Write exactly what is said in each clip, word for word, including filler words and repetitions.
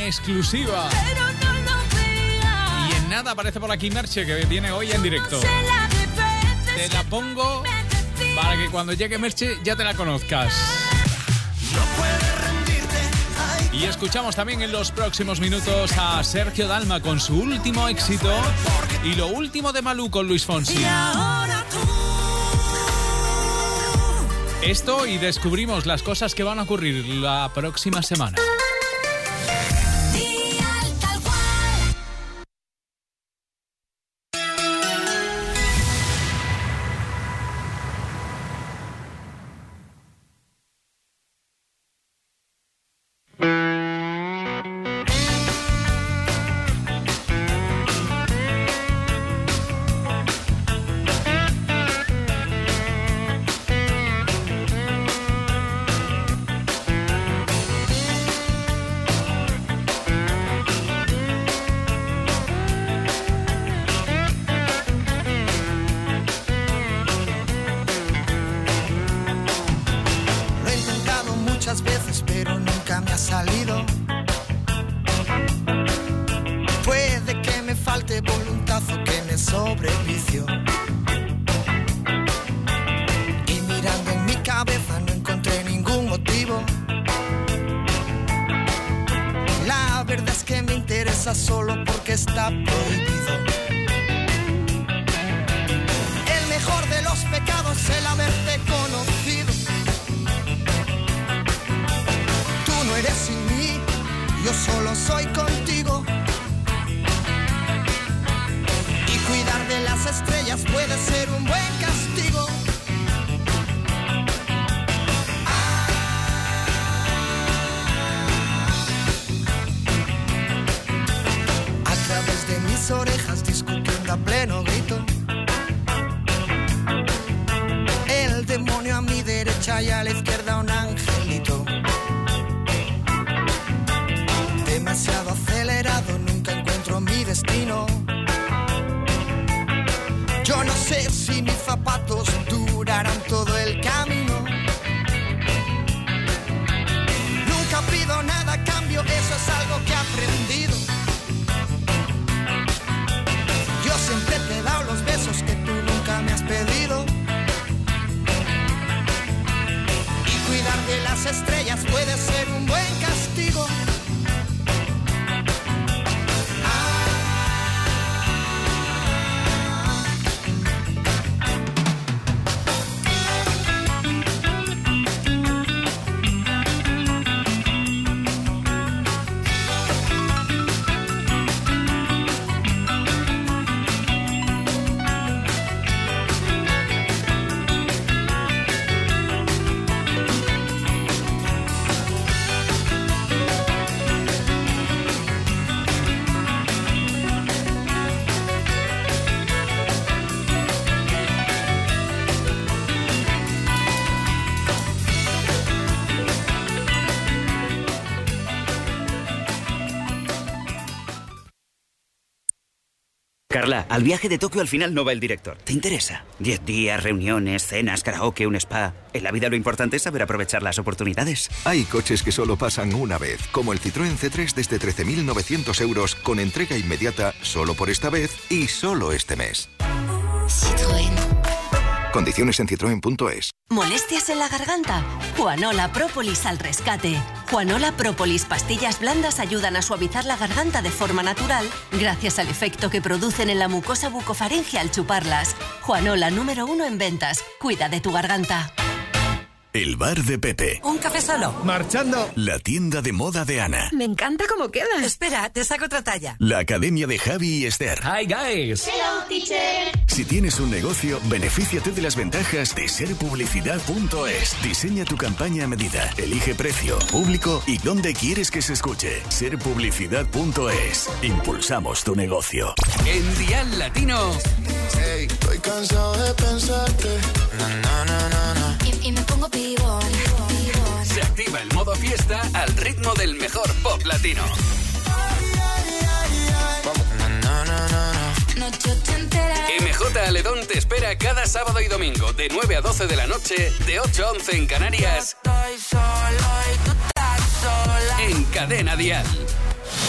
exclusiva. Y en nada aparece por aquí Merche, que viene hoy en directo. Te la pongo para que cuando llegue Merche ya te la conozcas. Y escuchamos también en los próximos minutos a Sergio Dalma con su último éxito y lo último de Malú con Luis Fonsi. Esto y descubrimos las cosas que van a ocurrir la próxima semana. Carla, al viaje de Tokio al final no va el director. ¿Te interesa? Diez días, reuniones, cenas, karaoke, un spa. En la vida lo importante es saber aprovechar las oportunidades. Hay coches que solo pasan una vez, como el Citroën C tres desde trece mil novecientos euros con entrega inmediata solo por esta vez y solo este mes. Citroën. Condiciones en citroen punto es. ¿Molestias en la garganta? Juanola Própolis al rescate. Juanola Própolis pastillas blandas ayudan a suavizar la garganta de forma natural gracias al efecto que producen en la mucosa bucofaringe al chuparlas. Juanola número uno en ventas. Cuida de tu garganta. El bar de Pepe. ¿Un café solo? Marchando. La tienda de moda de Ana. Me encanta cómo queda. Espera, te saco otra talla. La academia de Javi y Esther. Hi guys. Hello teacher. Si tienes un negocio, benefíciate de las ventajas de ser publicidad punto es. Diseña tu campaña a medida. Elige precio, público y dónde quieres que se escuche. ser publicidad punto es. Impulsamos tu negocio. En Dial Latino. Hey, estoy cansado de pensarte. Na, na, na, na, na. Y, y me pongo pibón. Se activa el modo fiesta al ritmo del mejor pop latino. M J Aledón te espera cada sábado y domingo de nueve a doce de la noche, de ocho a once en Canarias, en Cadena Dial.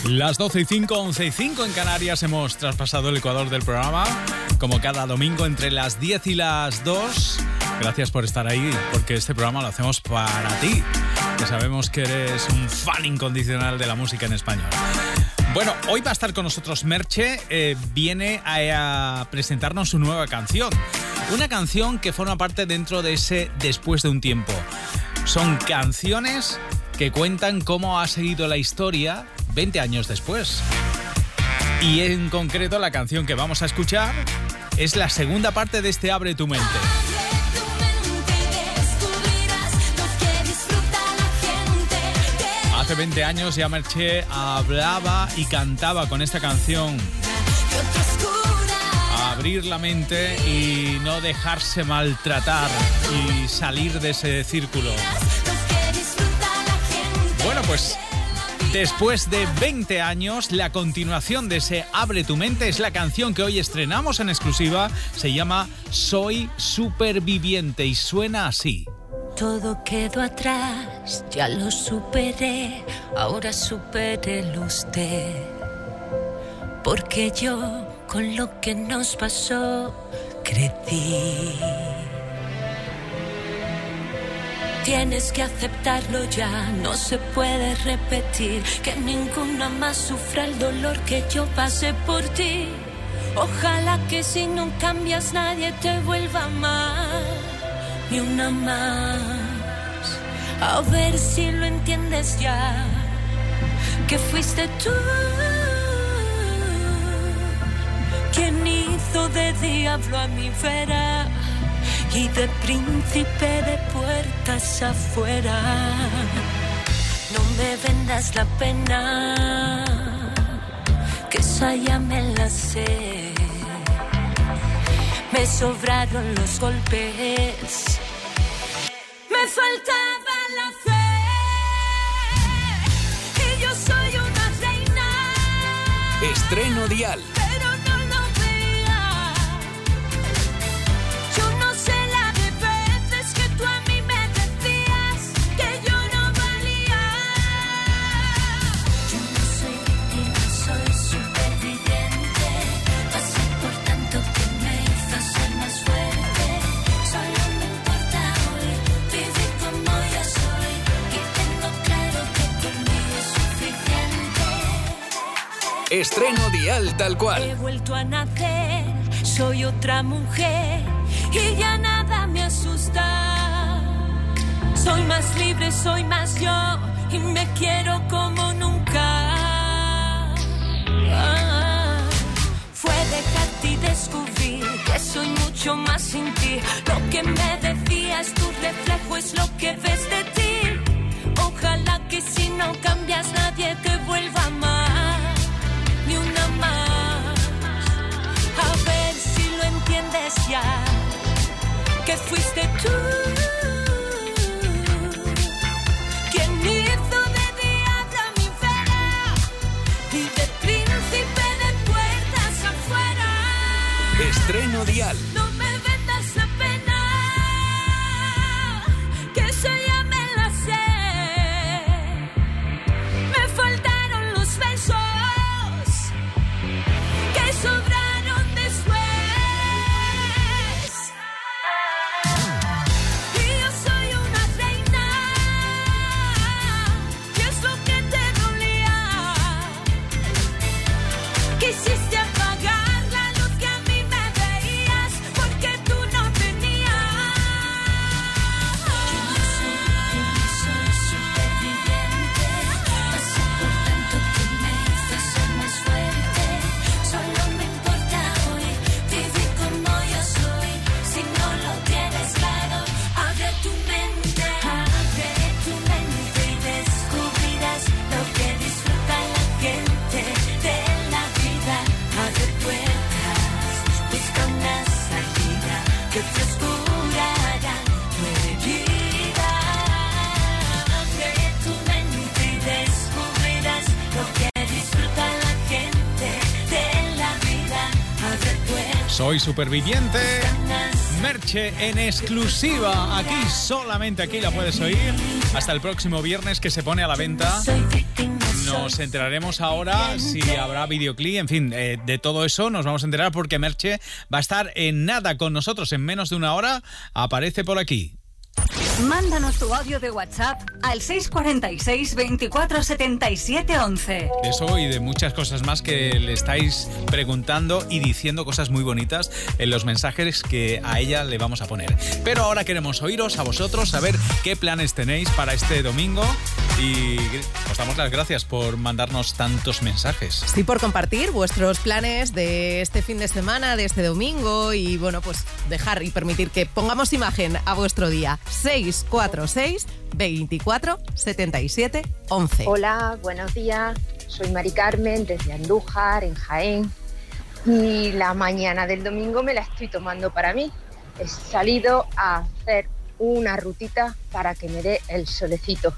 Las doce y cinco, once y cinco en Canarias, hemos traspasado el ecuador del programa, como cada domingo entre las diez y las dos. Gracias por estar ahí, porque este programa lo hacemos para ti, que sabemos que eres un fan incondicional de la música en español. Bueno, hoy va a estar con nosotros Merche, eh, viene a, a presentarnos su nueva canción. Una canción que forma parte dentro de ese Después de un tiempo. Son canciones que cuentan cómo ha seguido la historia veinte años después. Y en concreto la canción que vamos a escuchar es la segunda parte de este Abre tu mente. Hace veinte años ya Merche hablaba y cantaba con esta canción. Abrir la mente y no dejarse maltratar y salir de ese círculo. Bueno, pues después de veinte años, la continuación de ese Abre tu mente es la canción que hoy estrenamos en exclusiva. Se llama Soy Superviviente y suena así. Todo quedó atrás, ya lo superé, ahora supérelo usted. Porque yo, con lo que nos pasó, crecí. Tienes que aceptarlo ya, no se puede repetir. Que ninguna más sufra el dolor que yo pasé por ti. Ojalá que si no cambias nadie te vuelva a amar, ni una más. A ver si lo entiendes ya, que fuiste tú quien hizo de diablo a mi vera y de príncipe de puertas afuera. No me vendas la pena, que esa ya me la sé. Me sobraron los golpes, me faltaba la fe, y yo soy una reina. Estreno Dial. Estreno Dial tal cual. He vuelto a nacer, soy otra mujer y ya nada me asusta. Soy más libre, soy más yo y me quiero como nunca. Ah, fue dejarte y descubrir que soy mucho más sin ti. Lo que me decías, tu reflejo es lo que ves de ti. Ojalá que si no cambias nadie te vuelva a amar, ni una más. A ver si lo entiendes ya, que fuiste tú quien hizo de diablo a mi vera y de príncipe de puertas afuera. Estreno Dial. No me vendas la pena, que esa ya me la sé. Me faltaron los besos que sobraron después. Y yo soy una reina, y es lo que te dolía. Quisiste apagar la luz que a mí me veías, porque tú no tenías. Yo no soy, yo no soy superviviente. Pasé por tanto que me hizo ser más fuerte. Solo me importa hoy vivir como yo soy. Si no lo tienes claro, abre tu mente. Abre tu mente y descubrirás lo que disfruta la gente de la vida. Abre puertas, busca una salida que te oscurará tu herida. Abre tu mente y descubrirás lo que disfruta la gente de la vida. Abre puertas. Soy Superviviente. Merche en exclusiva. Aquí, solamente aquí la puedes oír. Hasta el próximo viernes, que se pone a la venta. Soy víctima, Nos nos enteraremos ahora si habrá videoclip, en fin, eh, de todo eso nos vamos a enterar porque Merche va a estar en nada con nosotros, en menos de una hora aparece por aquí. Mándanos tu audio de WhatsApp al seis cuatro seis, veinticuatro, setenta y siete, once. De eso y de muchas cosas más que le estáis preguntando y diciendo cosas muy bonitas en los mensajes que a ella le vamos a poner. Pero ahora queremos oíros a vosotros, saber qué planes tenéis para este domingo y os damos las gracias por mandarnos tantos mensajes. Sí, por compartir vuestros planes de este fin de semana, de este domingo y bueno, pues dejar y permitir que pongamos imagen a vuestro día. seis cuatro seis, veinticuatro, setenta y siete, once. Hola, buenos días. Soy Mari Carmen desde Andújar, en Jaén. Y la mañana del domingo me la estoy tomando para mí. He salido a hacer una rutita para que me dé el solecito.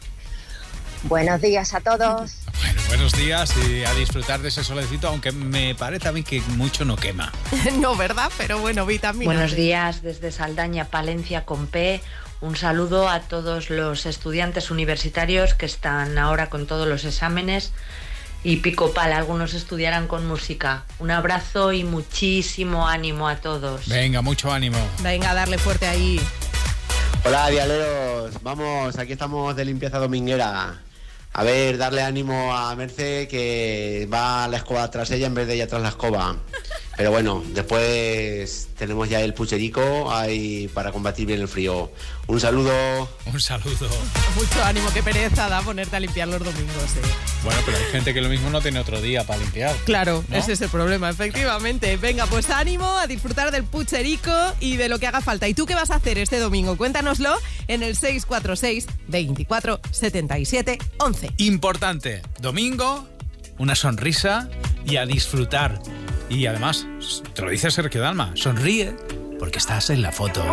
Buenos días a todos. Bueno, buenos días y a disfrutar de ese solecito, aunque me parece a mí que mucho no quema. No, ¿verdad? Pero bueno, vitamina. Buenos días desde Saldaña, Palencia con P. Un saludo a todos los estudiantes universitarios que están ahora con todos los exámenes y pico pala, algunos estudiarán con música. Un abrazo y muchísimo ánimo a todos. Venga, mucho ánimo. Venga, darle fuerte ahí. Hola, dialeros. Vamos, aquí estamos de limpieza dominguera. A ver, darle ánimo a Merce, que va la escoba tras ella en vez de ella tras la escoba. Pero bueno, después tenemos ya el pucherico ahí para combatir bien el frío. Un saludo. Un saludo. Mucho ánimo, qué pereza da ponerte a limpiar los domingos, ¿eh? Bueno, pero hay gente que lo mismo no tiene otro día para limpiar. Claro, ¿no? Ese es el problema, efectivamente. Venga, pues ánimo a disfrutar del pucherico y de lo que haga falta. ¿Y tú qué vas a hacer este domingo? Cuéntanoslo en el seis cuatro seis, veinticuatro, setenta y siete, once. Importante, domingo, una sonrisa y a disfrutar. Y además, te lo dice Sergio Dalma, sonríe porque estás en la foto.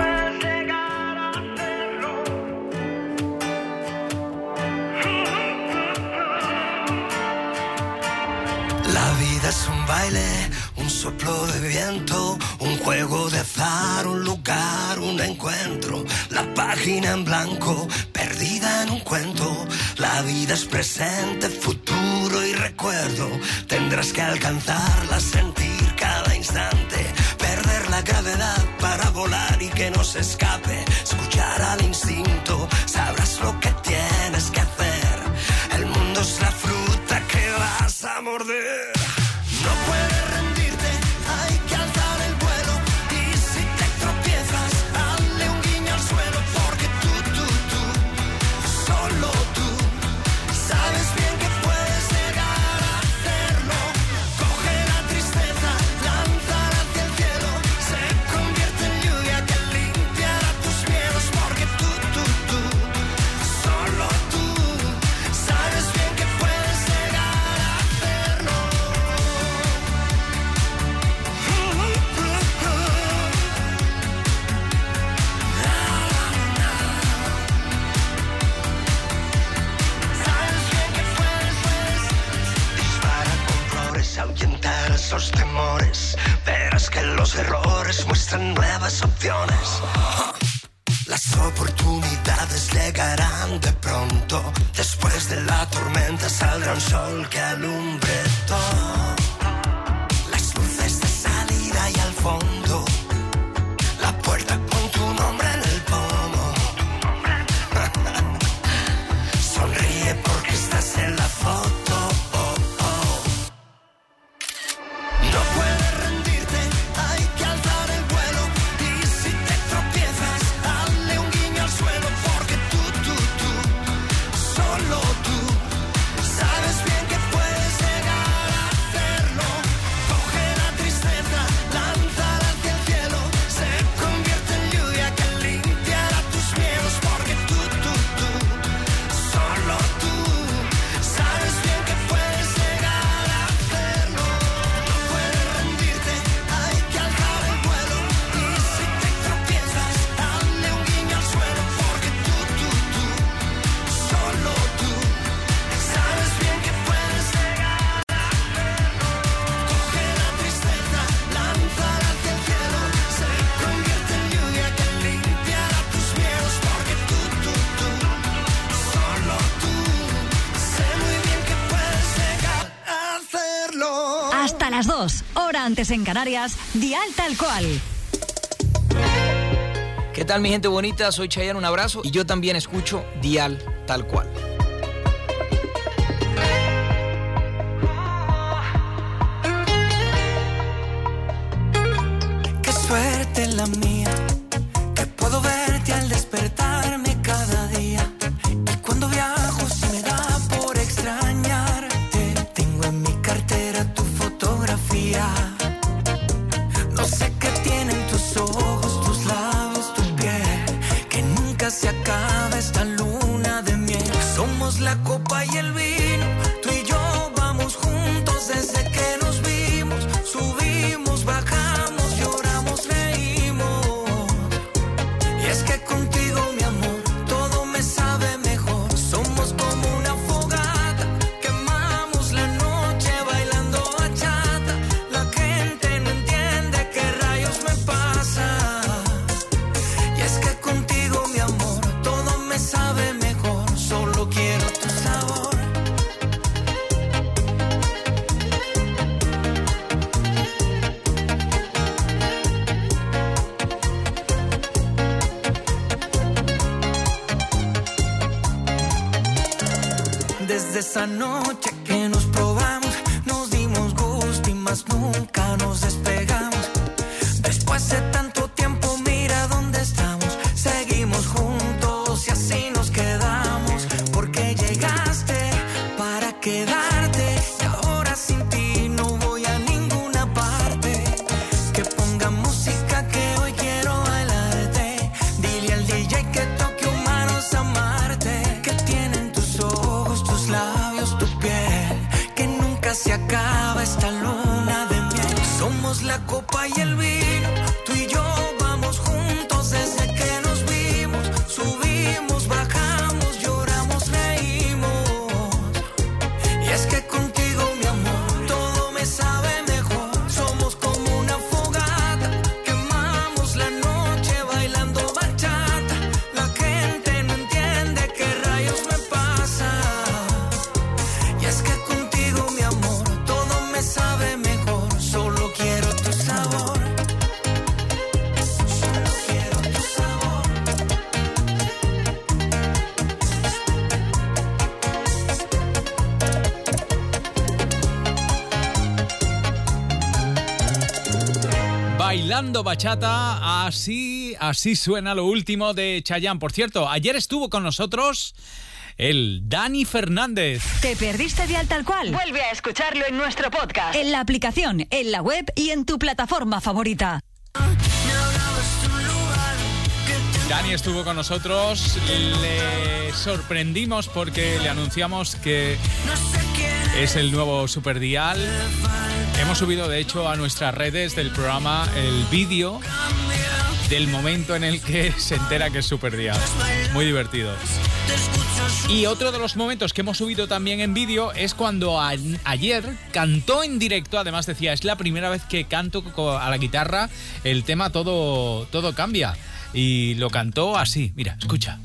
La vida es un baile, un soplo de viento, un juego de azar, un lugar, un encuentro. La página en blanco, perdida en un cuento. La vida es presente, futuro y recuerdo. Tendrás que alcanzarla, sentir cada instante. Perder la gravedad para volar y que no se escape. Escuchar al instinto, sabrás lo que tienes que hacer. El mundo es la fruta que vas a morder. No puedes rendirte, hay que alzar el vuelo. Y si te tropiezas, dale un guiño al suelo. Porque tú, tú, tú, solo tú, sabes bien que puedes llegar a hacerlo. Coge la tristeza, lánzala hacia el cielo. Se convierte en lluvia que limpiará tus miedos. Porque tú, tú, tú, solo tú, sabes bien que puedes llegar a hacerlo. Sabes bien que puedes, puedes. Dispara con flores, ahuyentar esos temores. Verás que los errores muestran nuevas opciones. Las oportunidades llegarán de pronto. Después de la tormenta saldrá un sol que alumbre todo. Las luces de salida y al fondo. La puerta con tu nombre en el pomo. Sonríe porque estás en la foto. Oh, oh. No puedes rendirte, hay que alzar el vuelo. Y si te tropiezas, dale un guiño al suelo. Porque tú, tú, tú, solo tú, sabes bien que puedes llegar. Hasta las dos, hora antes en Canarias, Dial Tal Cual. ¿Qué tal, mi gente bonita? Soy Chayanne, un abrazo. Y yo también escucho Dial Tal Cual. Qué suerte la mía, que puedo verte al despertarme cada día. Y cuando viajo se me da por extrañarte. Tengo en mi cartera tu fotografía. No sé qué tienen tus ojos, tus labios, tu piel, que nunca se acaba esta luna de miel. Somos la copa y el vino, tú y yo vamos juntos desde que nos vimos. Subimos, bajamos, lloramos, reímos. Y es que contigo, mi amor, todo me sabe mejor. Somos como una fogata, quemamos la noche bailando bachata. La gente no entiende qué rayos me pasa. Y es que contigo, mi amor, todo me sabe mejor. Solo quiero tu sabor. Desde esa noche que nos probamos, nos dimos gusto y más nunca nos despegamos. Después de tanto tiempo, mira dónde estamos. Seguimos juntos y así nos quedamos. Porque llegaste para quedarte y ahora sin ti no voy a ninguna parte. Que ponga música que hoy quiero bailarte. Dile al D J que toque humanos amarte. Que tienen tus ojos, tus labios, tu piel, que nunca se acaba esta luna de miel. Somos la copa y el vino, tú y yo vamos juntos desde que nos vimos. Subimos, bajamos, lloramos, reímos. Y es que contigo, mi amor, todo me sabe mejor. Somos como una fogata, quemamos la noche bailando bachata. La gente no entiende qué rayos me pasa. Y es que contigo, mi amor, todo me sabe mejor. Solo quiero tu sabor. Solo quiero tu sabor. Bailando bachata, así, así suena lo último de Chayanne. Por cierto, ayer estuvo con nosotros el Dani Fernández. ¿Te perdiste Dial Tal Cual? Vuelve a escucharlo en nuestro podcast, en la aplicación, en la web y en tu plataforma favorita. Dani estuvo con nosotros, le sorprendimos porque le anunciamos que es el nuevo Superdial. Hemos subido, de hecho, a nuestras redes del programa el vídeo del momento en el que se entera que es Superdial. Muy divertido. Y otro de los momentos que hemos subido también en vídeo es cuando a- ayer cantó en directo. Además decía, es la primera vez que canto co- a la guitarra el tema Todo, todo cambia. Y lo cantó así, mira, escucha.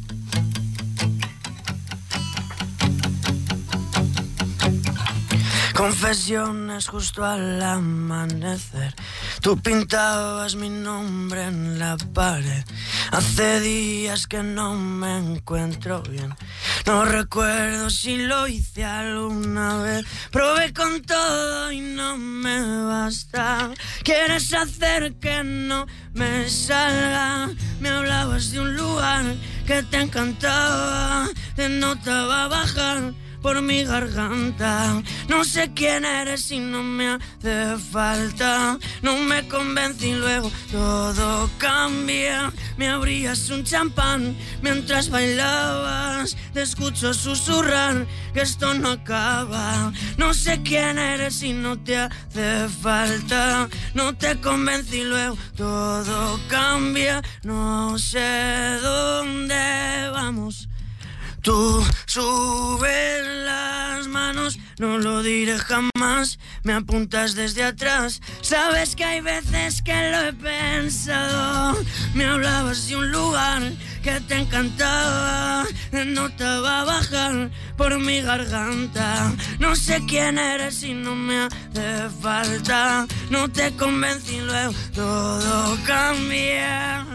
Confesiones justo al amanecer. Tú pintabas mi nombre en la pared. Hace días que no me encuentro bien. No recuerdo si lo hice alguna vez. Probé con todo y no me basta. Quieres hacer que no me salga. Me hablabas de un lugar que te encantaba. Te notaba bajar por mi garganta. No sé quién eres y no me hace falta. No me convence y luego todo cambia. Me abrías un champán mientras bailabas. Te escucho susurrar que esto no acaba. No sé quién eres y no te hace falta. No te convence y luego todo cambia. No sé dónde vamos. Tú subes las manos, no lo diré jamás. Me apuntas desde atrás. Sabes que hay veces que lo he pensado. Me hablabas de un lugar que te encantaba, notaba bajar por mi garganta. No sé quién eres y no me hace falta. No te convencí, luego todo cambia.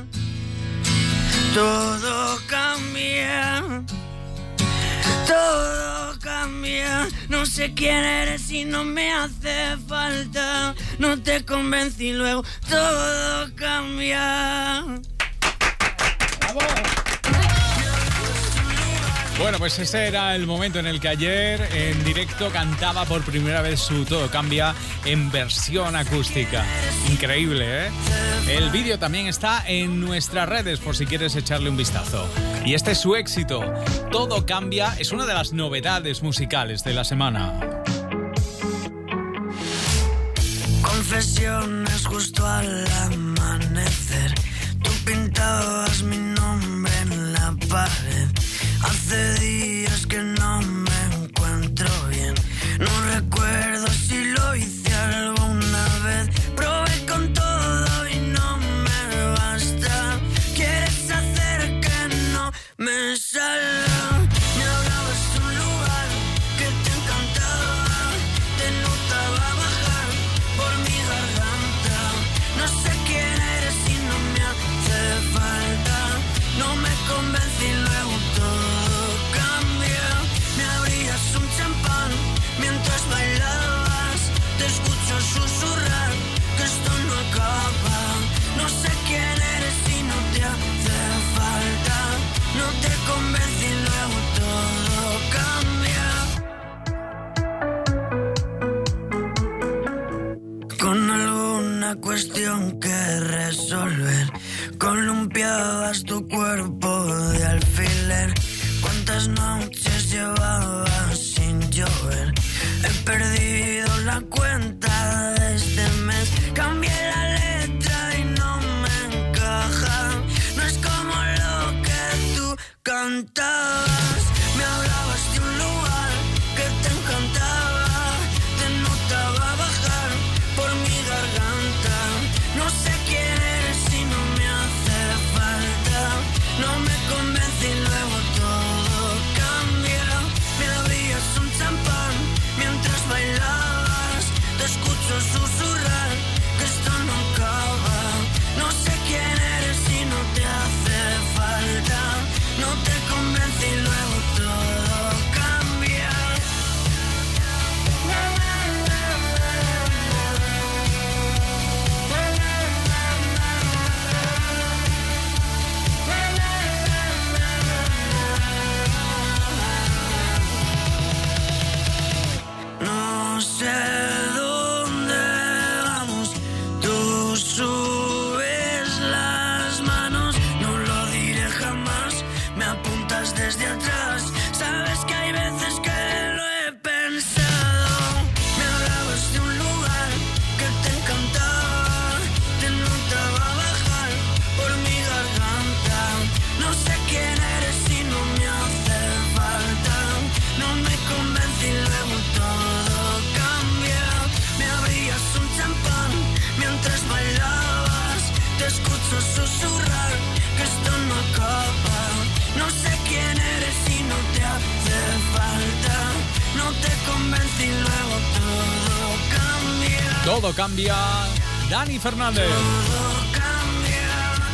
Todo cambia. Todo cambia. No sé quién eres y no me hace falta. No te convencí, luego todo cambia. Bueno, pues ese era el momento en el que ayer en directo cantaba por primera vez su Todo Cambia en versión acústica. Increíble, ¿eh? El vídeo también está en nuestras redes por si quieres echarle un vistazo. Y este es su éxito. Todo Cambia es una de las novedades musicales de la semana. Confesiones justo al amanecer. Tú pintabas mi nombre en la pared. Hace días que no me encuentro bien. No recuerdo si lo hice alguna vez. Probé con todo y no me basta. Quieres hacer que no me salga. Me hablabas de un lugar que te encantaba. Te notaba bajar por mi garganta. No sé quién eres y no me hace falta. No me convencí, luego todo cambia. Me abrías un champán mientras bailabas. Te escucho susurrar que esto no acaba. No sé quién eres y no te hace falta. No te convencí, luego todo cambia. Con alguna cuestión que resolver, columpiabas tu cuerpo de alfiler. ¿Cuántas noches llevabas sin llover? He perdido la cuenta de este mes. Cambié la letra y no me encaja. No es como lo que tú cantabas. Me hablabas de un lugar que te encantaba. Te notaba bajar por mi garganta. No sé quién eres y no me hace falta. No me convencí, luego todo cambia. Me abrías un champán mientras bailabas. Te escucho susurrar que esto no acaba. No sé quién eres y no te hace falta. No te convencí, luego todo cambia. No sé dónde vamos, tú subes las manos, no lo diré jamás, me apuntas desde atrás, sabes que hay veces que lo he pensado, me hablabas de un lugar que te encantaba, te notaba bajar por mi garganta, no sé quién eres y no me hace falta, no me convencí, luego todo cambia, me abrías un champán mientras bailabas, te escucho susurrar que esto no acaba, no sé quién eres y no te hace falta, no te convencí, luego todo cambia. Todo Cambia. Dani Fernández. Todo cambia,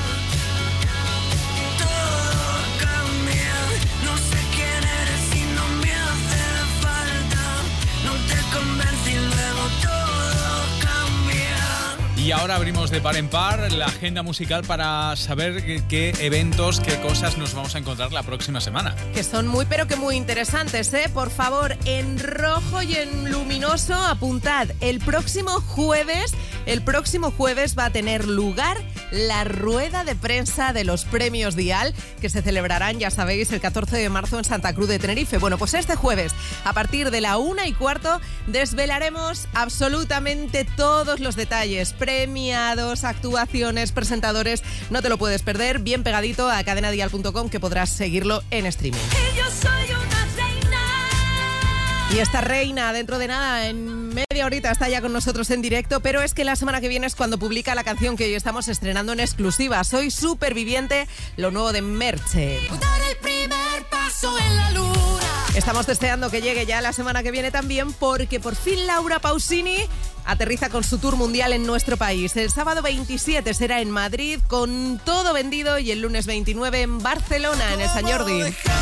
todo cambia, no sé quién eres y no me hace falta, no te convencí, luego todo cambia. Y ahora abrimos de par en par la agenda musical para saber qué, qué eventos, qué cosas nos vamos a encontrar la próxima semana. Que son muy pero que muy interesantes, ¿eh? Por favor, en rojo y en luminoso, apuntad. El próximo jueves, el próximo jueves va a tener lugar la rueda de prensa de los premios Dial, que se celebrarán, ya sabéis, el catorce de marzo en Santa Cruz de Tenerife. Bueno, pues este jueves, a partir de la una y cuarto, desvelaremos absolutamente todos los detalles. Premiados, actuaciones, presentadores, no te lo puedes perder. Bien pegadito a cadenadial punto com, que podrás seguirlo en streaming. Y yo soy una reina. Y esta reina, dentro de nada, en media horita está ya con nosotros en directo, pero es que la semana que viene es cuando publica la canción que hoy estamos estrenando en exclusiva. Soy Superviviente, lo nuevo de Merche. Dar el primer paso en la luna. Estamos deseando que llegue ya la semana que viene también, porque por fin Laura Pausini aterriza con su tour mundial en nuestro país. El sábado veintisiete será en Madrid con todo vendido y el lunes veintinueve en Barcelona, en el Sant Jordi.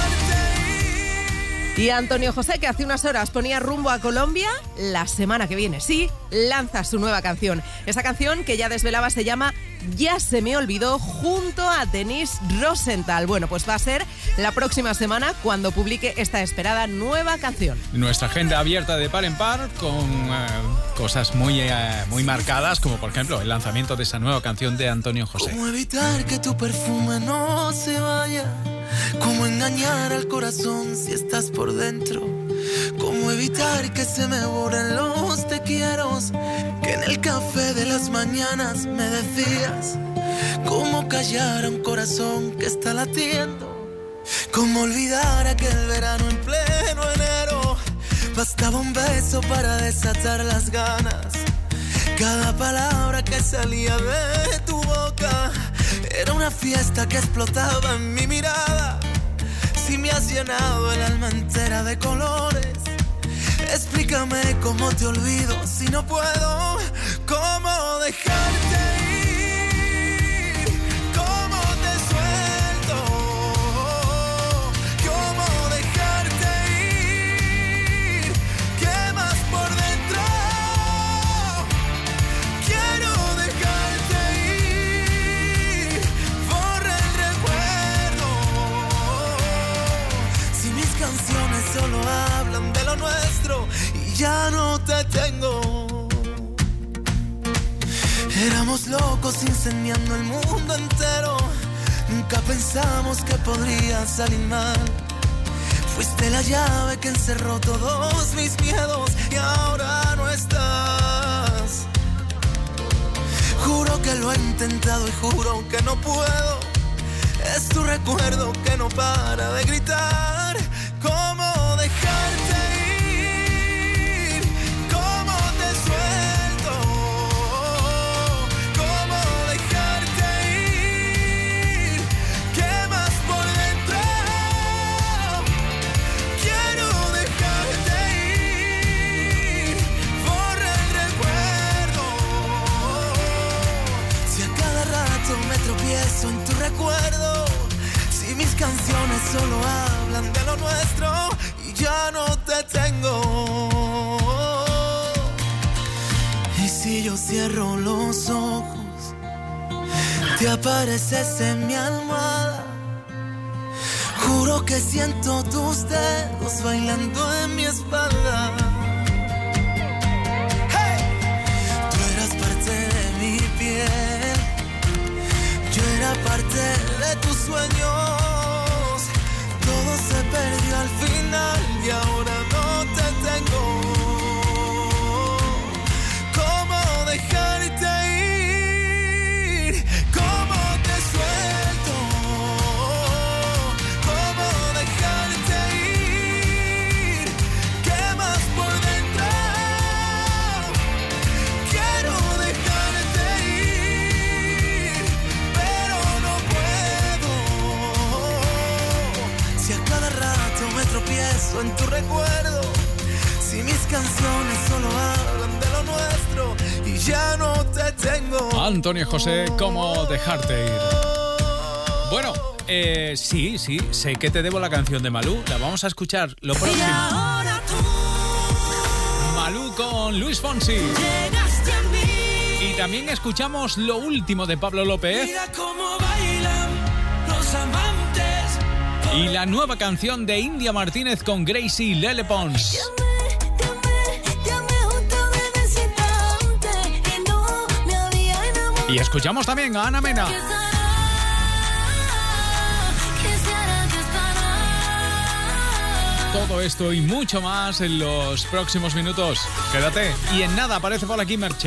Y Antonio José, que hace unas horas ponía rumbo a Colombia, la semana que viene, sí, lanza su nueva canción. Esa canción que ya desvelaba se llama Ya se me olvidó, junto a Denise Rosenthal. Bueno, pues va a ser la próxima semana cuando publique esta esperada nueva canción. Nuestra agenda abierta de par en par con eh, cosas muy, eh, muy marcadas, como por ejemplo el lanzamiento de esa nueva canción de Antonio José. ¿Cómo evitar que tu perfume no se vaya? ¿Cómo engañar al corazón si estás por dentro? ¿Cómo evitar que se me borren los te quieros que en el café de las mañanas me decías? ¿Cómo callar a un corazón que está latiendo? ¿Cómo olvidar aquel verano en pleno enero? Bastaba un beso para desatar las ganas. Cada palabra que salía de tu boca era una fiesta que explotaba en mi mirada. Si me has llenado el alma entera de colores, explícame cómo te olvido si no puedo. ¿Cómo dejarte ir? ¿Cómo te suelto? ¿Cómo dejarte ir? ¿Qué más por dentro? Quiero dejarte ir. Borra el recuerdo. Si mis canciones solo hablan de lo nuestro y ya no te tengo. Éramos locos incendiando el mundo entero. Nunca pensamos que podría salir mal. Fuiste la llave que encerró todos mis miedos y ahora no estás. Juro que lo he intentado y juro que no puedo. Es tu recuerdo que no para de gritar. ¿Cómo dejarte ir? ¿Cómo te suelto? ¿Cómo dejarte ir? ¿Qué más por dentro? Quiero dejarte ir. Borra el recuerdo. Si a cada rato me tropiezo en tu recuerdo, si mis canciones solo hablan de lo nuestro y ya no te tengo. Y si yo cierro los ojos, te apareces en mi almohada. Juro que siento tus dedos bailando en mi espalda. Hey. Tú eras parte de mi piel, yo era parte de tus sueños. Todo se perdió al final y ahora no te tengo. ¿Cómo dejarte ir? ¿Cómo te suelto? ¿Cómo dejarte ir? ¿Qué más por dentro? Quiero dejarte ir, pero no puedo. Si a cada rato me tropiezo en tu recuerdo, si mis canciones solo hablan de lo nuestro y ya no te tengo. Antonio José, ¿cómo dejarte ir? Bueno, eh, sí, sí, sé que te debo la canción de Malú. La vamos a escuchar lo próximo. Malú con Luis Fonsi. Y también escuchamos lo último de Pablo López. Mira cómo bailan los amantes. Y la nueva canción de India Martínez con Gracie y Lele Pons. Y escuchamos también a Ana Mena. Todo esto y mucho más en los próximos minutos. Quédate. Y en nada aparece por aquí Merche.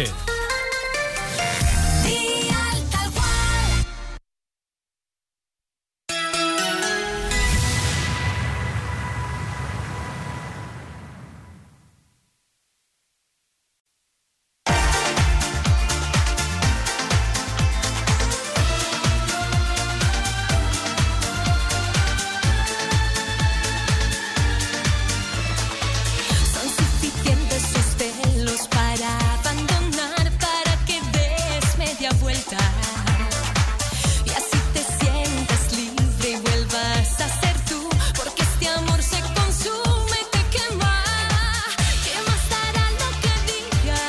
esos celos para abandonar, para que des media vuelta y así te sientas libre y vuelvas a ser tú, porque este amor se consume y te quema. ¿Qué más dará lo que diga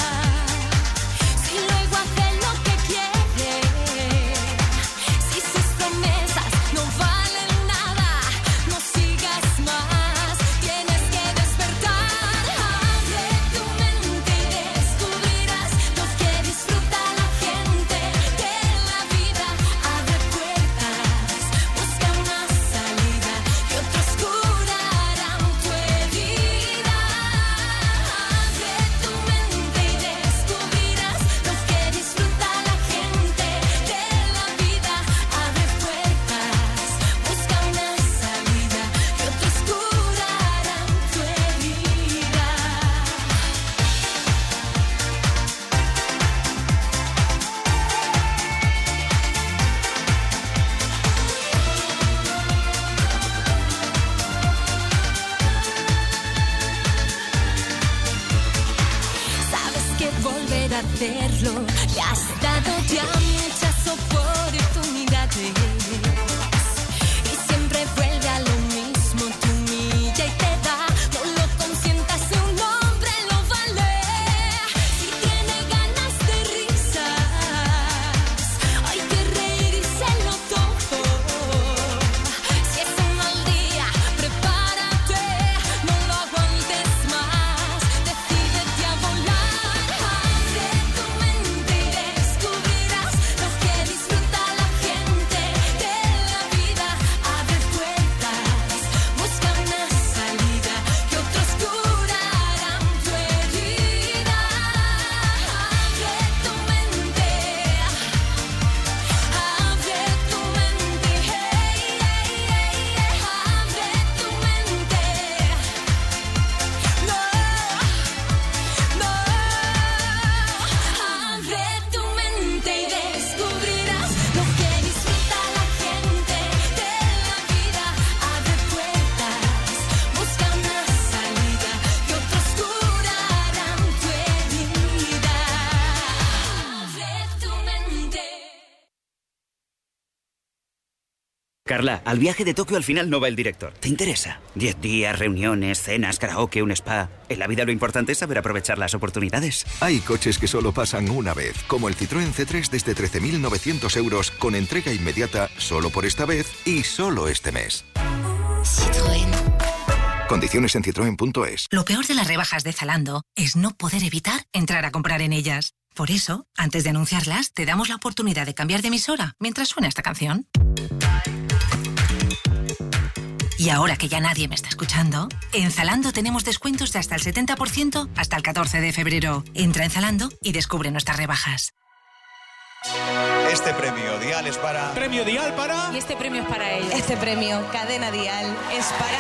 si luego hace lo que quiere? Si sus promesas no valen nada, no sigas más, tienes que despertar. Abre tu mente y descubrirás lo que disfruta la gente de la vida. Abre puertas, busca una salida que otros curarán tu herida. Abre tu mente y descubrirás lo que disfruta la gente de la vida. Abre puertas, busca una salida que otros curarán tu herida. Sabes que volver a hacerlo le has dado ya muchas oportunidades y siempre vuelve a lo mismo, te humilla y te da. No lo consientas, si un hombre lo vale. Si tiene ganas de risas, hay que reírselo todo. Si es un mal día, prepárate, no lo aguantes más, decídete a volar. Abre tu mente y descubrirás lo que disfruta la gente de la vida. Abre puertas, busca una salida que otros curarán tu herida. Abre tu mente, abre tu mente, hey, hey, hey, abre tu mente. No, no, abre tu mente y descubrirás lo que disfruta la gente de la vida. Abre puertas, busca una salida que otros curarán tu herida. Abre tu mente. Carla, al viaje de Tokio al final no va el director. ¿Te interesa? Diez días, reuniones, cenas, karaoke, un spa. En la vida lo importante es saber aprovechar las oportunidades. Hay coches que solo pasan una vez, como el Citroën C tres desde trece mil novecientos euros con entrega inmediata solo por esta vez y solo este mes. Citroën. Condiciones en citroen punto es. Lo peor de las rebajas de Zalando es no poder evitar entrar a comprar en ellas. Por eso, antes de anunciarlas, te damos la oportunidad de cambiar de emisora mientras suena esta canción. Y ahora que ya nadie me está escuchando, en Zalando tenemos descuentos de hasta el setenta por ciento hasta el catorce de febrero. Entra en Zalando y descubre nuestras rebajas. Este premio Dial es para... Premio Dial para... Y este premio es para ellos. Este premio Cadena Dial es para...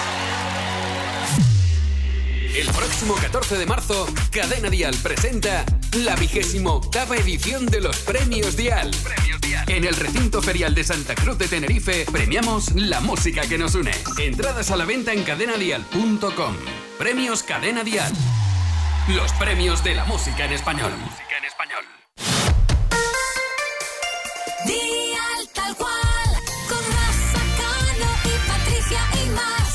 El próximo catorce de marzo, Cadena Dial presenta la vigésimo octava edición de los Premios Dial. Premios Dial. En el recinto ferial de Santa Cruz de Tenerife premiamos la música que nos une. Entradas a la venta en cadena dial punto com. Premios Cadena Dial. Los premios de la música en español. Música en español. Dial tal cual, con Rafa Cano y Patricia y más.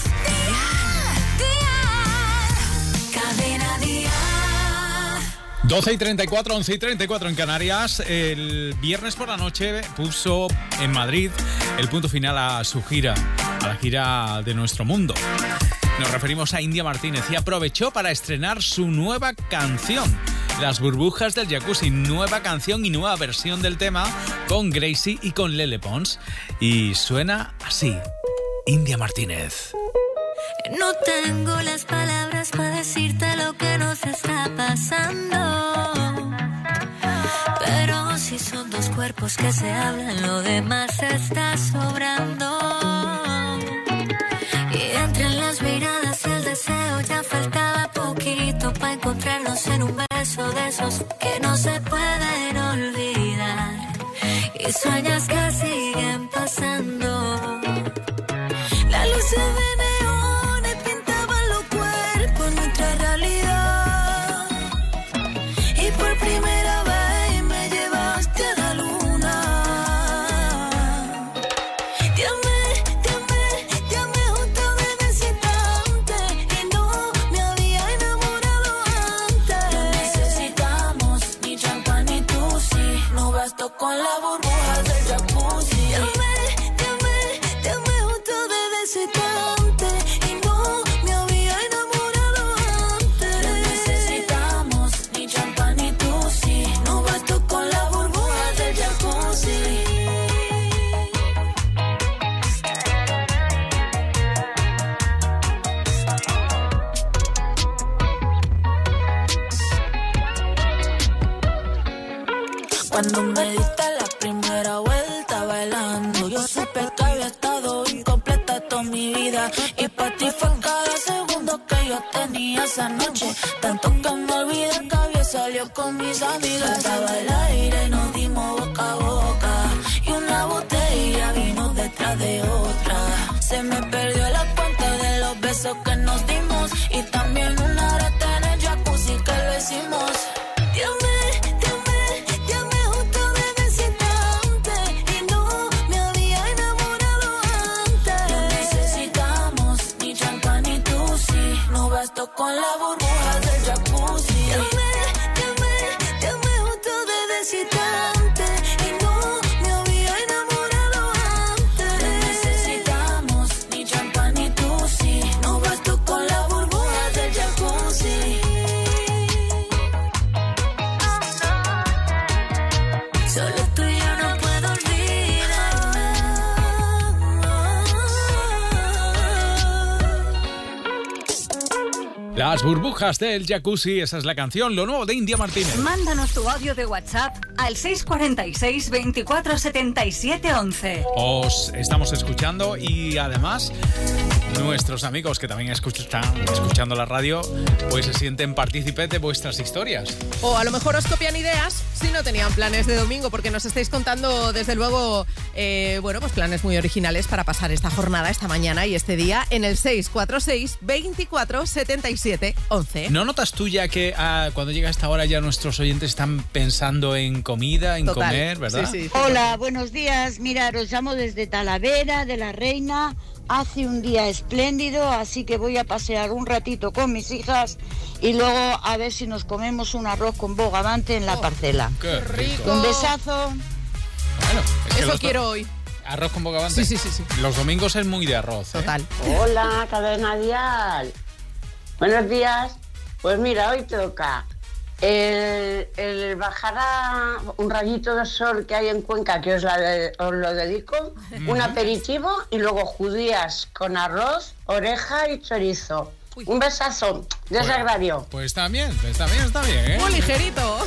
Dial, Dial, Cadena Dial. doce y treinta y cuatro, once y treinta y cuatro en Canarias. El viernes por la noche puso en Madrid el punto final a su gira, a la gira de Nuestro Mundo. Nos referimos a India Martínez y aprovechó para estrenar su nueva canción, Las burbujas del jacuzzi, nueva canción y nueva versión del tema con Gracie y con Lele Pons. Y suena así, India Martínez. No tengo las palabras para decirte lo que nos está pasando, pero si son dos cuerpos que se hablan, lo demás está sobrando. Y entre las miradas y el deseo ya faltaba poquito para encontrarnos en un beso de esos que no se pueden olvidar. Y sueños que siguen pasando. La luz de neones pintaban los cuerpos, nuestra realidad. Cuando me diste la primera vuelta bailando, yo supe que había estado incompleta toda mi vida. Y para ti fue cada segundo que yo tenía esa noche. Tanto que me olvidé que había salido con mis amigas. Estaba el aire y nos dimos boca a boca. Y una botella vino detrás de otra. Se me perdió la cuenta de los besos que nos dimos. Y también una rata en el jacuzzi que lo hicimos. Dios me con la burbuja del jacuzzi. Llamé, llamé, llamé justo de visitante y no me había enamorado antes. No necesitamos ni champán ni tusi. No bastó con la burbuja del jacuzzi. Solo tú y yo no puedo olvidar. Las burbujas del jacuzzi, esa es la canción, lo nuevo de India Martínez. Mándanos tu audio de WhatsApp al seis cuatro seis, veinticuatro setenta y siete once. Os estamos escuchando y además nuestros amigos que también escuchan, escuchando la radio, pues se sienten partícipes de vuestras historias. O a lo mejor os copian ideas si no tenían planes de domingo, porque nos estáis contando desde luego, eh, bueno, pues planes muy originales para pasar esta jornada, esta mañana y este día en el seis cuatro seis, veinticuatro setenta y siete once. ¿No notas tú ya que ah, cuando llega esta hora ya nuestros oyentes están pensando en comida, en Total. comer, verdad? Sí, sí. Hola, buenos días. Mira, os llamo desde Talavera de la Reina. Hace un día espléndido, así que voy a pasear un ratito con mis hijas y luego a ver si nos comemos un arroz con bogavante en la oh, parcela. ¡Qué rico! Un besazo. Bueno, es que Eso los quiero do- hoy. ¿Arroz con bogavante? Sí, sí, sí, sí. Los domingos es muy de arroz, ¿eh? Total. Hola, Cadena Dial. Buenos días. Pues mira, hoy toca el, el bajar a un rayito de sol que hay en Cuenca, que os, la de- os lo dedico, Mm. un aperitivo y luego judías con arroz, oreja y chorizo. Un besazo, desde Bueno, Agrario. Pues está bien, está bien, está bien, ¿eh? Muy ligerito.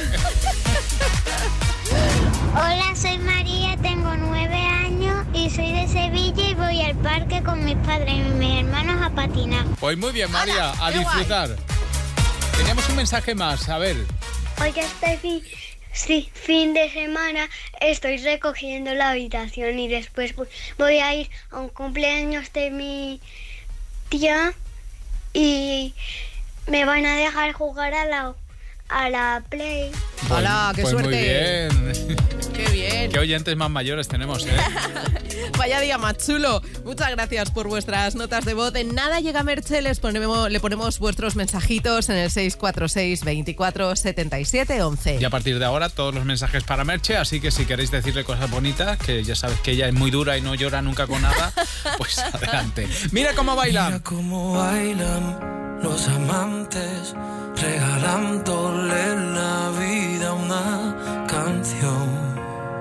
Hola, soy María, tengo nueve años y soy de Sevilla y voy al parque con mis padres y mis hermanos a patinar. Pues muy bien, María, Hola, a qué disfrutar. Teníamos un mensaje más, a ver. Hoy que este fin, sí, fin de semana estoy recogiendo la habitación y después voy- voy a ir a un cumpleaños de mi tía y me van a dejar jugar a la, a la Play. Hola, qué pues suerte. Muy bien. Qué bien. Qué oyentes más mayores tenemos, ¿eh? Vaya día más chulo. Muchas gracias por vuestras notas de voz. En nada llega Merche, les ponemos, le ponemos vuestros mensajitos en el seis cuatro seis, veinticuatro setenta y siete once. Y a partir de ahora todos los mensajes para Merche, así que si queréis decirle cosas bonitas, que ya sabes que ella es muy dura y no llora nunca con nada, pues adelante. Mira cómo bailan. Mira cómo bailan los amantes, regalándole la vida a una canción.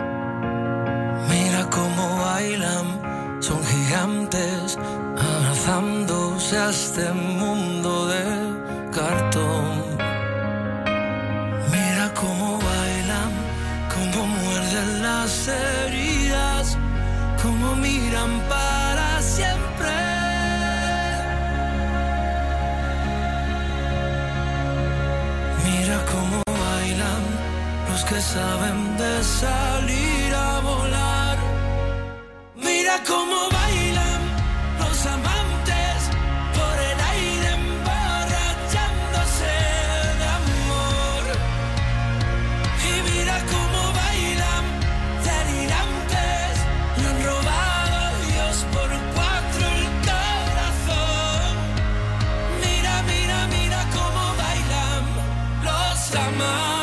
Mira cómo bailan, son gigantes, abrazándose a este mundo de cartón. Mira cómo bailan, cómo muerden las heridas, cómo miran para siempre. Mira cómo bailan los que saben de salir a volar. Mira cómo bailan los amantes por el aire emborrachándose de amor. Y mira cómo bailan delirantes, le han robado a Dios por cuatro el corazón. Mira, mira, mira cómo bailan los amantes.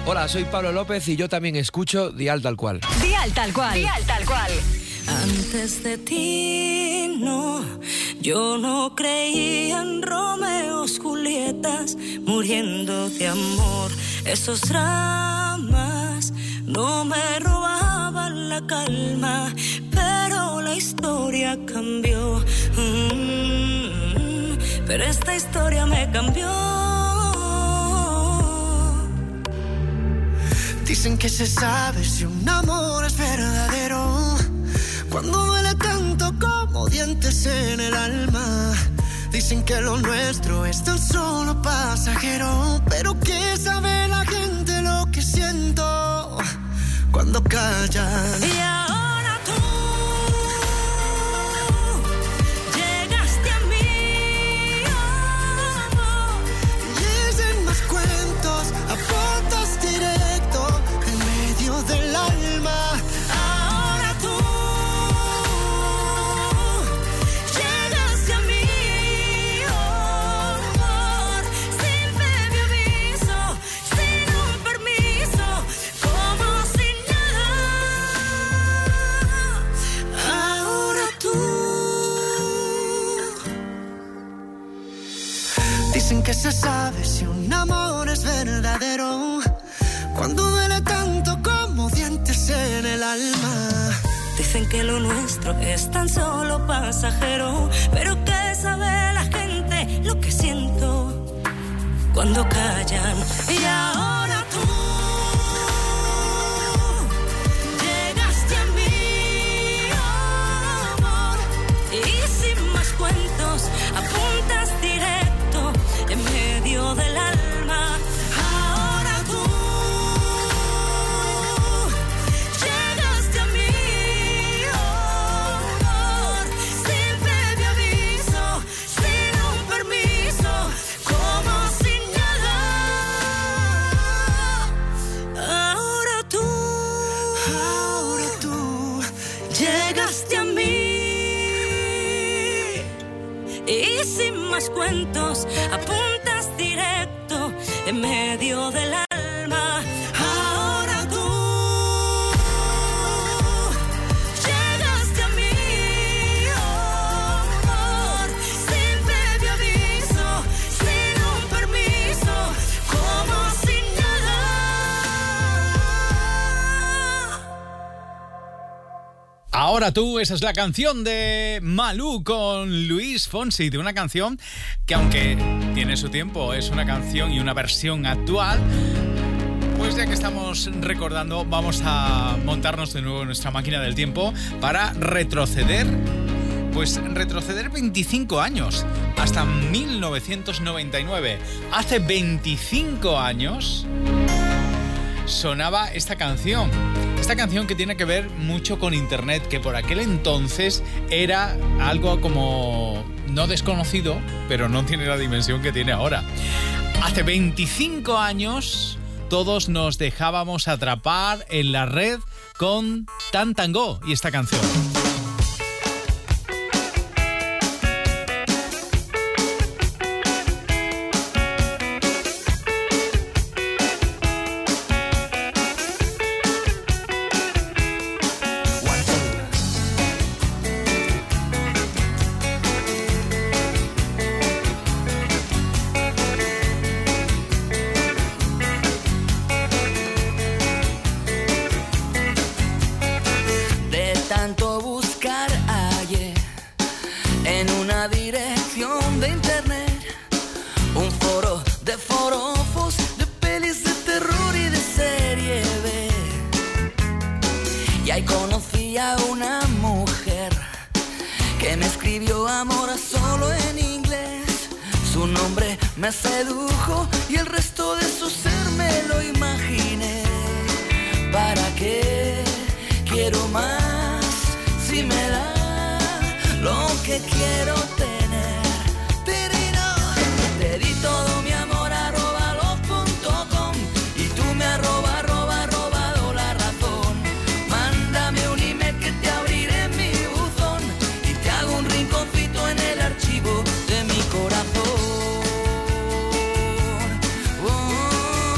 Hola, soy Pablo López y yo también escucho Dial Tal Cual. Dial Tal Cual. Dial Tal Cual. Antes de ti, no, yo no creía en Romeos, Julietas, muriendo de amor. Esos dramas no me robaban la calma, pero la historia cambió. Mm, pero esta historia me cambió. Dicen que se sabe si un amor es verdadero cuando duele tanto como dientes en el alma. Dicen que lo nuestro es tan solo pasajero, pero que sabe la gente lo que siento cuando callan. Y ahora tú llegaste a mí, oh, y dicen más cuentos, apuntas directo en medio del alma. Dicen que se sabe si un amor es verdadero cuando duele tanto como dientes en el alma. dicen que lo nuestro es tan solo pasajero, pero que sabe la gente lo que siento cuando callan. Y ahora tú llegaste a mí, oh, amor, y sin más cuentos apuntas directo en medio del alma. Ahora tú llegaste a mí, oh, amor, sin previo aviso, sin un permiso, como sin nada. Ahora tú, ahora tú llegaste a mí. Y sin más cuentos, apuntas directo en medio del alma. Ahora tú llegaste a mí, oh, amor, sin previo aviso, sin un permiso, como sin nada. Ahora tú, esa es la canción de Malú con Luis Fonsi, de una canción que, aunque tiene su tiempo, es una canción y una versión actual. Pues ya que estamos recordando, vamos a montarnos de nuevo en nuestra máquina del tiempo para retroceder, pues retroceder veinticinco años, hasta mil novecientos noventa y nueve. Hace veinticinco años sonaba esta canción. Esta canción que tiene que ver mucho con internet, que por aquel entonces era algo como no desconocido, pero no tiene la dimensión que tiene ahora. Hace veinticinco años todos nos dejábamos atrapar en la red con Tan Tango y esta canción. De tanto buscar hallé en una dirección de internet un foro de forofos, de pelis de terror y de serie B. Y ahí conocí a una mujer que me escribió amor a solo en inglés. Su nombre me sedujo y el resto de su ser me lo imaginé. ¿Para qué quiero más si me da lo que quiero tener? Tirino, te di todo mi amor arroba love punto com y tú me arroba arroba robado la razón. Mándame un email que te abriré mi buzón y te hago un rinconcito en el archivo de mi corazón. Oh,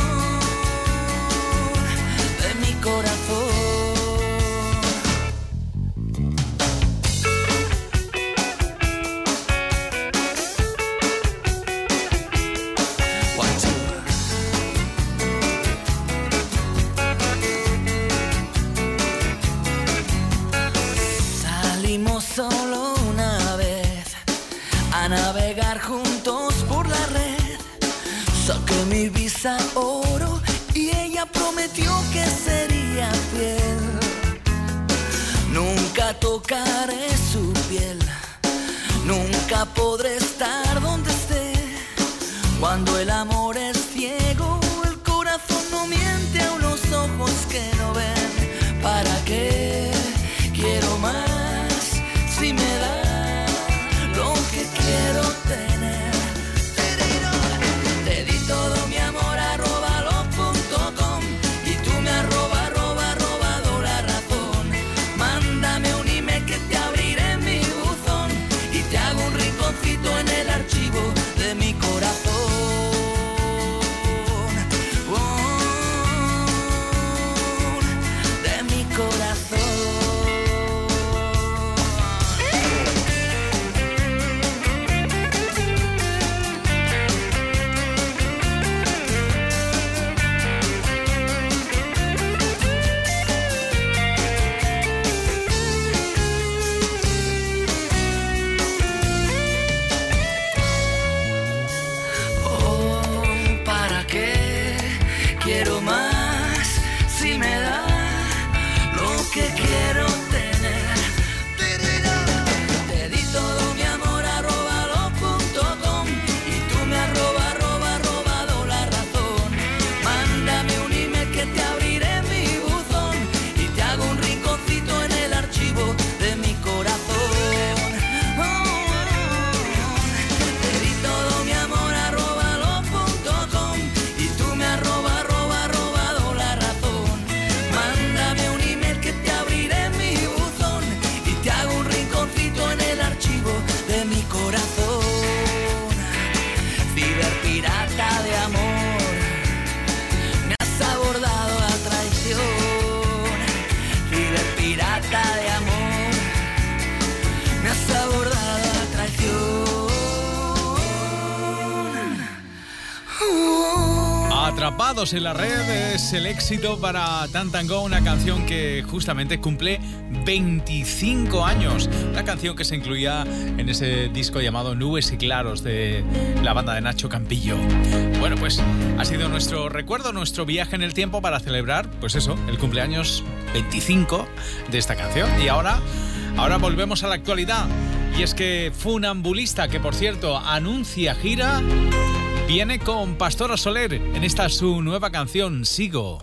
ella prometió que sería fiel. Nunca tocaré su piel, nunca podré estar donde esté. Cuando el amor es ciego, el corazón no miente a unos ojos que no ven. ¿Para qué quiero más si me da lo que quiero tener? Te di todo mi amor arroba lo punto com y tú me arroba arroba robado la razón. Mándame un email que te abriré mi buzón y te hago un rinconcito en el archivo de mi corazón. Atrapados en la red es el éxito para Tan Tan Go, una canción que justamente cumple veinticinco años. Una canción que se incluía en ese disco llamado Nubes y Claros de la banda de Nacho Campillo. Bueno, pues ha sido nuestro recuerdo, nuestro viaje en el tiempo para celebrar, pues eso, el cumpleaños veinticinco de esta canción. Y ahora, ahora volvemos a la actualidad. Y es que Funambulista, que por cierto anuncia gira, viene con Pastora Soler en esta su nueva canción, Sigo.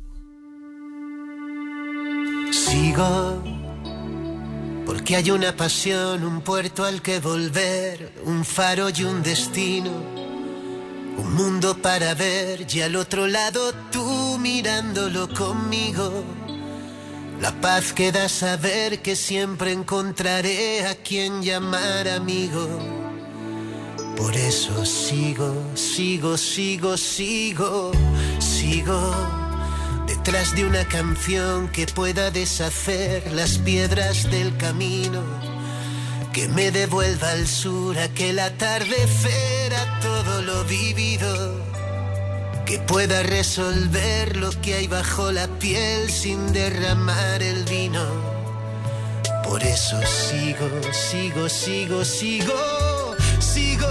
Sigo, porque hay una pasión, un puerto al que volver, un faro y un destino, un mundo para ver y al otro lado tú mirándolo conmigo. La paz que da saber que siempre encontraré a quien llamar amigo. Por eso sigo, sigo, sigo, sigo, sigo detrás de una canción que pueda deshacer las piedras del camino, que me devuelva al sur aquel atardecer a todo lo vivido, que pueda resolver lo que hay bajo la piel sin derramar el vino. Por eso sigo, sigo, sigo, sigo, sigo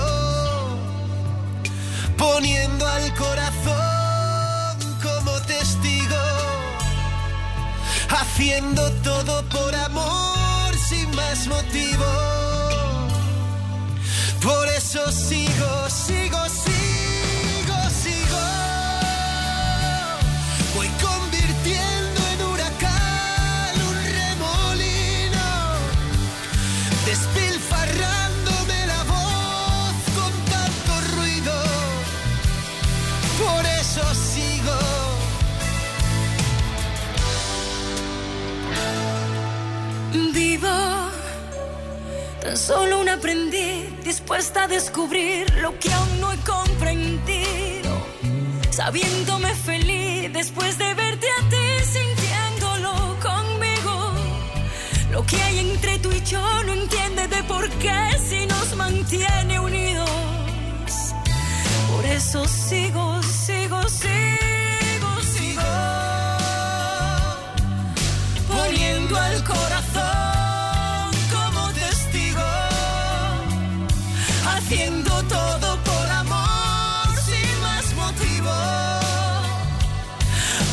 poniendo al corazón como testigo, haciendo todo por amor sin más motivo. Por eso sigo, sigo, sigo, sigo. Voy convirtiendo en huracán un remolino, despilfarrándome la voz con tanto ruido. Por eso sigo. Vivo tan solo un aprendiz, dispuesta a descubrir lo que aún no he comprendido, sabiéndome feliz después de verte a ti, sintiéndolo conmigo. Lo que hay entre tú y yo no entiende de por qué si nos mantiene unidos. Por eso sigo, sigo, sigo, sigo poniendo al corazón como testigo, haciendo todo por amor sin más motivo.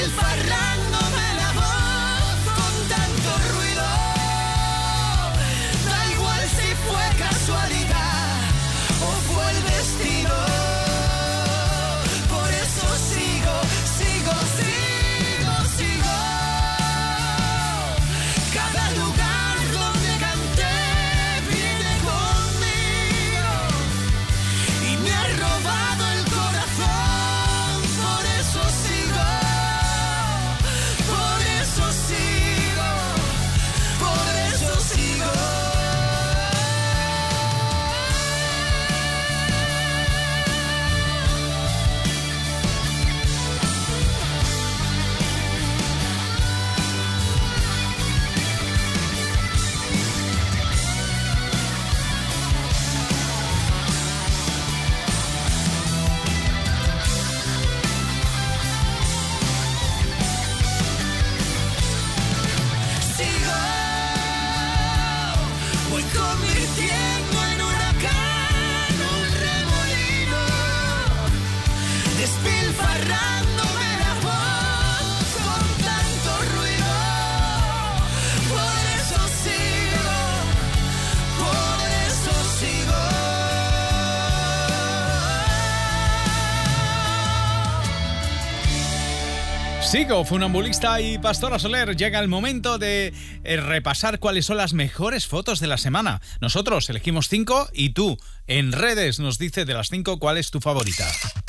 despilfarrándome la voz con tanto ruido. Da igual si fue casualidad o fue el destino. Por eso sigo, sigo, sigo, sigo. Cada lugar donde canté viene conmigo y me ha robado el corazón. Por eso sigo, por eso sigo, por eso sigo. Sigo, voy convirtiendo en huracán un remolino, despilfarrándome la voz con tanto ruido. Por eso sigo, por eso sigo. Sigo, funambulista y Pastora Soler. Llega el momento de eh, repasar cuáles son las mejores fotos de la semana. Nosotros elegimos cinco y tú, en redes, nos dices de las cinco cuál es tu favorita.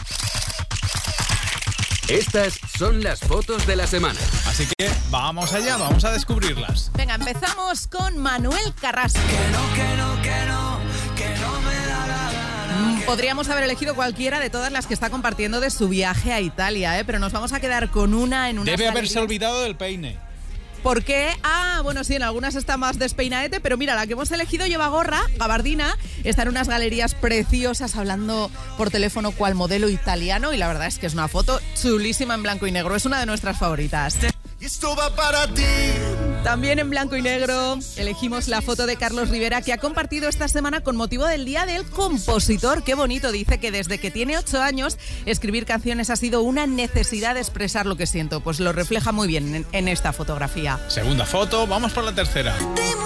Estas son las fotos de la semana. Así que vamos allá, vamos a descubrirlas. Venga, empezamos con Manuel Carrasco. Que no, que no, que no, que no me da la gana. Mm, Podríamos haber elegido cualquiera de todas las que está compartiendo de su viaje a Italia, ¿eh? Pero nos vamos a quedar con una en una. Debe haberse olvidado del peine. ¿Por qué? Ah, bueno, sí, en algunas está más despeinaete, pero mira, la que hemos elegido lleva gorra, gabardina, está en unas galerías preciosas hablando por teléfono cual modelo italiano y la verdad es que es una foto chulísima en blanco y negro, es una de nuestras favoritas. Y esto va para ti. También en blanco y negro elegimos la foto de Carlos Rivera, que ha compartido esta semana con motivo del Día del Compositor. Qué bonito, dice que desde que tiene ocho años escribir canciones ha sido una necesidad de expresar lo que siento. Pues lo refleja muy bien en, en esta fotografía. Segunda foto, vamos por la tercera.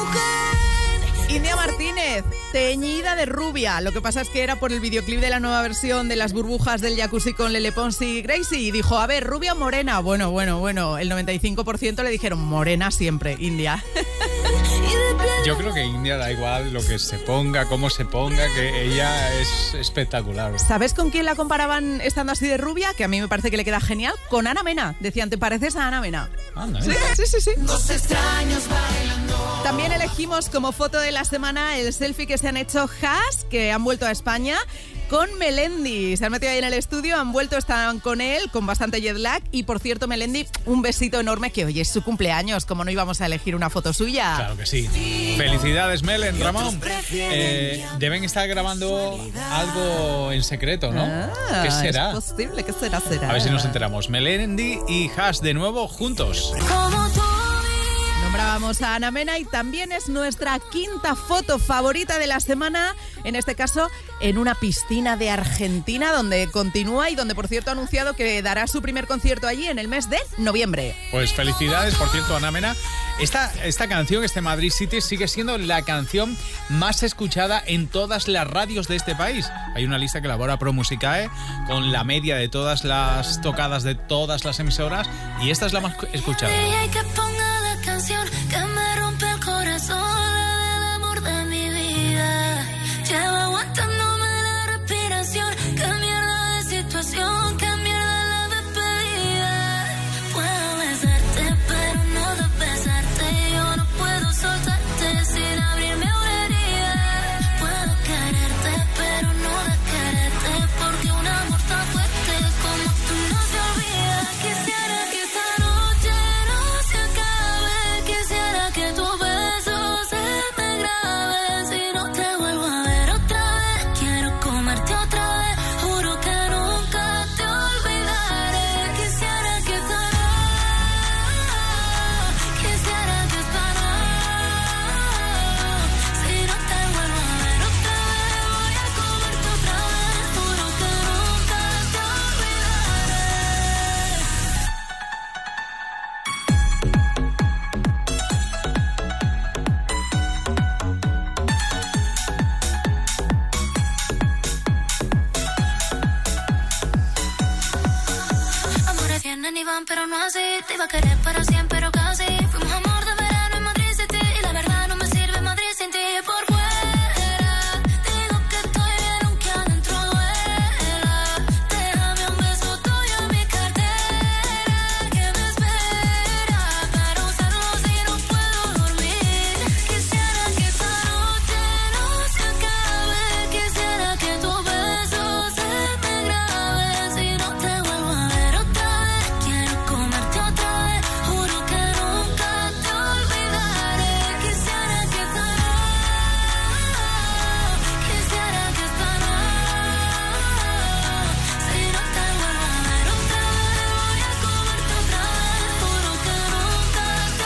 India Martínez, teñida de rubia. Lo que pasa es que era por el videoclip de la nueva versión de Las burbujas del jacuzzi con Lele Pons y Gracie. Y dijo, a ver, rubia o morena. Bueno, bueno, bueno. El noventa y cinco por ciento le dijeron morena siempre, India. Yo creo que India da igual lo que se ponga, cómo se ponga, que ella es espectacular. ¿Sabes con quién la comparaban estando así de rubia? Que a mí me parece que le queda genial. Con Ana Mena. Decían, ¿te pareces a Ana Mena? Anda, ¿eh? Sí, sí, sí, sí. Dos extraños bailando. También elegimos como foto de la semana el selfie que se han hecho Haas, que han vuelto a España, con Melendi. Se han metido ahí en el estudio, han vuelto, están con él, con bastante jet lag. Y por cierto, Melendi, un besito enorme, que hoy es su cumpleaños, como no íbamos a elegir una foto suya. Claro que sí. Felicidades, Melen, Ramón. Eh, deben estar grabando algo en secreto, ¿no? Ah, ¿Qué será? Es posible, ¿qué será? será? A ver si nos enteramos. Melendi y Haas de nuevo juntos. Nombrábamos a Ana Mena y también es nuestra quinta foto favorita de la semana, en este caso en una piscina de Argentina donde continúa y donde por cierto ha anunciado que dará su primer concierto allí en el mes de noviembre. Pues felicidades, por cierto, Ana Mena. Esta, esta canción, este Madrid City, sigue siendo la canción más escuchada en todas las radios de este país. Hay una lista que elabora ProMusicae con la media de todas las tocadas de todas las emisoras y esta es la más escuchada. Que ponga la canción que me rompe el corazón, la del amor de mi vida. Llevo aguantándome la respiración. Qué mierda de situación, qué mierda la despedida. Puedo besarte, pero no de besarte. Yo no puedo soltarte sin abrirme una herida. Puedo quererte, pero no de quererte, porque un amor tan fuerte como tú no se olvida. Quisiera que esta noche no se acabe, que te iba a querer para siempre, pero casi. Fuimos amor de verano en Madrid City y la verdad no me sirve Madrid sin ti. Por fuera te digo que estoy bien aunque adentro duela. Déjame un beso tuyo en mi cartera que me espera para usarlo si no puedo dormir. Quisiera que esta noche no se acabe, quisiera que tu beso se me grabe. Si no te vuelvo a ver otra vez, quiero comerte otra vez, juro que nunca te olvidaré. Quisiera que esta noche, quisiera que esta noche, si no te vuelvo a ver otra vez, voy a comerte otra vez, juro que nunca te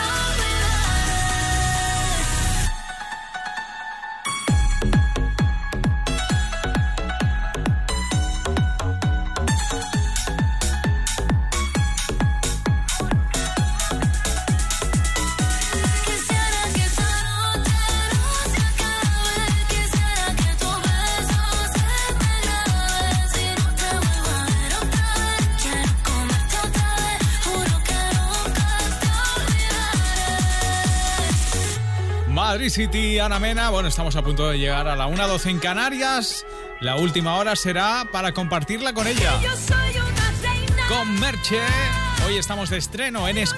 Quisiera que esta noche no se acabe, quisiera que tu beso se me grabe. Si no te vuelvo a ver otra vez, quiero comerte otra vez, juro que nunca te olvidaré. Madrid City, Ana Mena. Bueno, estamos a punto de llegar a la una doce en Canarias. La última hora será para compartirla con ella. Yo soy una reina. Con Merche. Hoy estamos de estreno en Escocia.